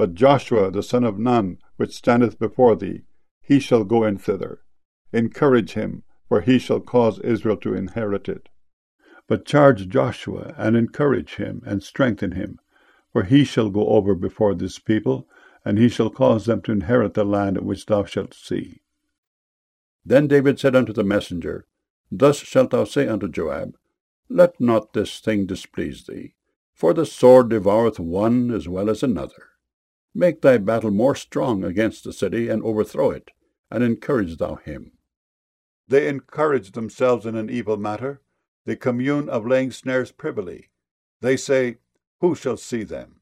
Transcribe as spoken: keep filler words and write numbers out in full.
But Joshua the son of Nun, which standeth before thee, he shall go in thither. Encourage him, for he shall cause Israel to inherit it. But charge Joshua, and encourage him, and strengthen him, for he shall go over before this people, and he shall cause them to inherit the land which thou shalt see. Then David said unto the messenger, Thus shalt thou say unto Joab, Let not this thing displease thee, for the sword devoureth one as well as another. Make thy battle more strong against the city, and overthrow it, and encourage thou him. They encourage themselves in an evil matter. They commune of laying snares privily. They say, Who shall see them?